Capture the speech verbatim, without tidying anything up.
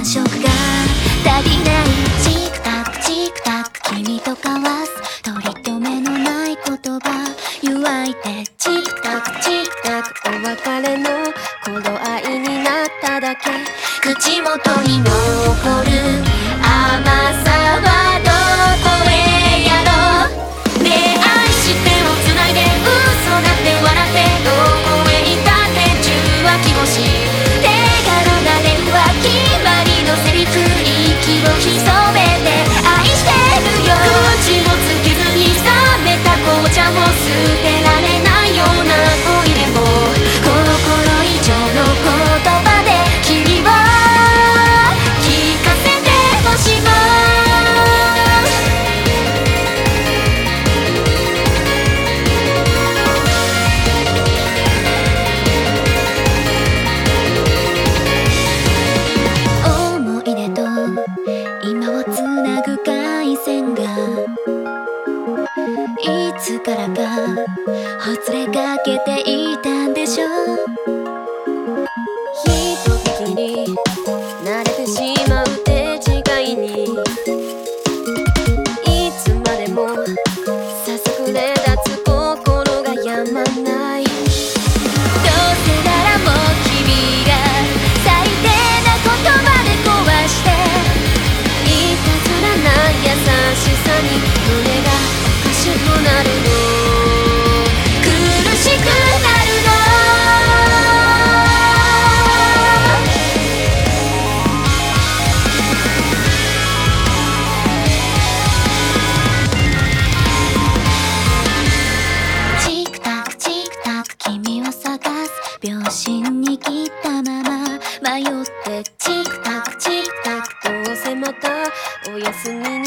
触が足りない。チクタクチクタク君と交わす取り留めのない言葉湯わいてチクタクチクタクお別れの頃合いになっただけ口元に残る甘さはどこへやろう。ねえ愛してをつないで嘘だって笑ってどこへ行ったって中は気持ち手軽な電話決まりのセリフ息を潜めて愛してるよ。口もつけずに冷めた紅茶も捨てられないような恋でもコロコロ以上の言葉で君を聞かせてほしい。思い出と今をつなぐ回線がいつからかほつれかけていたんでしょう。ひとときに慣れてしまう手違いにいつまでもささくれ立つ心がやまない。どうせならもう君が最低な言葉で壊していたずらな優しさに胸がおかしくなるの苦しくなるの。チクタクチクタク君を探す秒針に切ったまま迷ってチクタクチクタクどうせまたお休みに